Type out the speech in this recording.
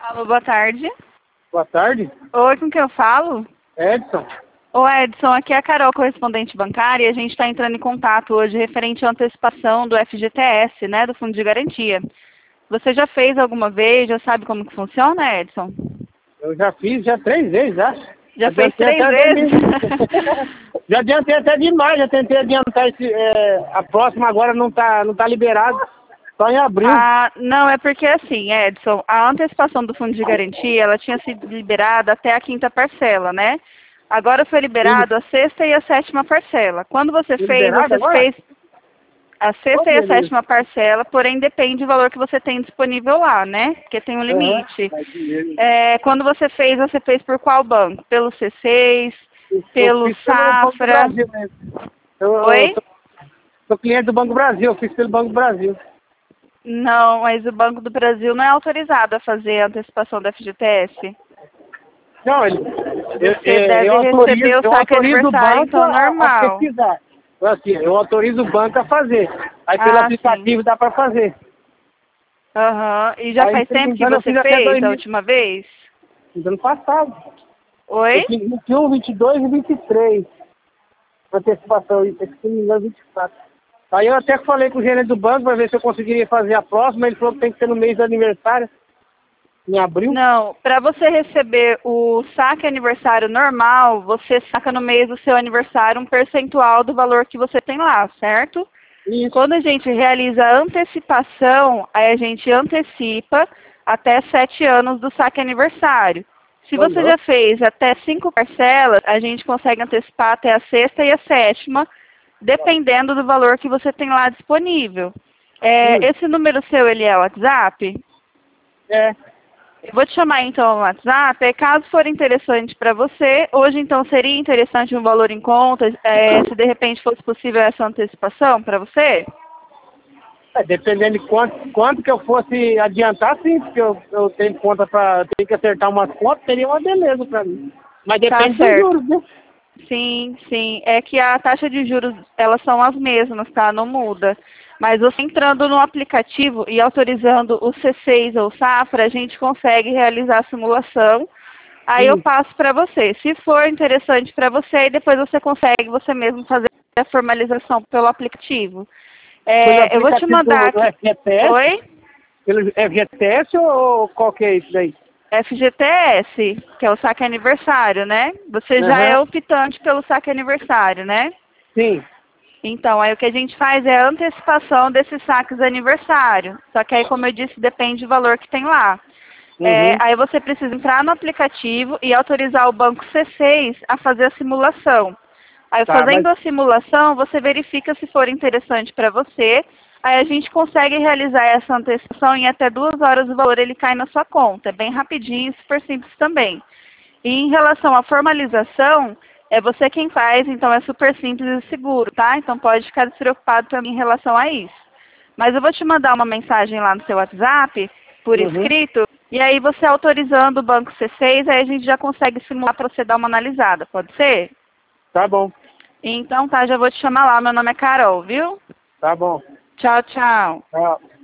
Alô, boa tarde. Boa tarde. Oi, com quem eu falo? Edson. Ô Edson, aqui é a Carol, correspondente bancária, e a gente está entrando em contato hoje referente à antecipação do FGTS, né, do Fundo de Garantia. Você já fez alguma vez, já sabe como que funciona, Edson? Eu já fiz 3 vezes já. Já fez 3 vezes? Já adiantei até demais, já tentei adiantar a próxima agora não tá liberado. Só em abril. Ah, não, é porque assim, Edson, a antecipação do Fundo de Garantia, ela tinha sido liberada até a 5ª parcela, né? Agora foi liberado a 6ª e a 7ª parcela. Quando você fez, Liberado você agora? fez a 6ª e a 7ª parcela, porém depende do valor que você tem disponível lá, né? Porque tem um limite. Quando você fez por qual banco? Pelo C6, pelo Safra? Oi? Sou cliente do Banco Brasil, eu fiz pelo Banco Brasil. Não, mas o Banco do Brasil não é autorizado a fazer a antecipação do FGTS. Não, Você deve receber o saque aniversário, então normal. a pesquisar. Assim, eu autorizo o banco a fazer. Aí pelo aplicativo dá para fazer. Aham. E já faz tempo que você fez a última vez? Ano passado. Oi? Eu fiz 21, 22 e 23. Antecipação, se não me engano, 24. Aí eu até falei com o gerente do banco para ver se eu conseguiria fazer a próxima. Ele falou que tem que ser no mês do aniversário, em abril. Não, para você receber o saque aniversário normal, você saca no mês do seu aniversário um percentual do valor que você tem lá, certo? Isso. Quando a gente realiza a antecipação, aí a gente antecipa até 7 anos do saque aniversário. Se você já fez até 5 parcelas, a gente consegue antecipar até a 6ª e a 7ª, dependendo do valor que você tem lá disponível. Esse número seu, ele é o WhatsApp? É. Eu vou te chamar então no WhatsApp, caso for interessante para você, hoje então seria interessante um valor em conta, se de repente fosse possível essa antecipação para você? Dependendo de quanto que eu fosse adiantar, sim, porque eu tenho conta tenho que acertar umas contas, seria uma beleza para mim. Mas depende dos juros, né? Sim, sim. É que a taxa de juros, elas são as mesmas, tá? Não muda. Mas você entrando no aplicativo e autorizando o C6 ou Safra, a gente consegue realizar a simulação. Aí eu passo para você. Se for interessante para você, aí depois você consegue você mesmo fazer a formalização pelo aplicativo. Eu vou te mandar aqui. FGTS? Oi? Pelo FGTS ou qual que é isso daí? FGTS, que é o saque aniversário, né? Você já é optante pelo saque aniversário, né? Sim. Então, aí o que a gente faz é a antecipação desses saques aniversário. Só que aí, como eu disse, depende do valor que tem lá. Aí você precisa entrar no aplicativo e autorizar o banco C6 a fazer a simulação. Aí fazendo a simulação, você verifica se for interessante para você. Aí a gente consegue realizar essa antecipação em até 2 horas o valor ele cai na sua conta. É bem rapidinho e super simples também. E em relação à formalização, é você quem faz, então é super simples e seguro, tá? Então pode ficar despreocupado também em relação a isso. Mas eu vou te mandar uma mensagem lá no seu WhatsApp, por escrito, e aí você autorizando o banco C6, aí a gente já consegue simular para você dar uma analisada, pode ser? Tá bom. Então tá, já vou te chamar lá, meu nome é Carol, viu? Tá bom. Tchau, tchau. Tchau.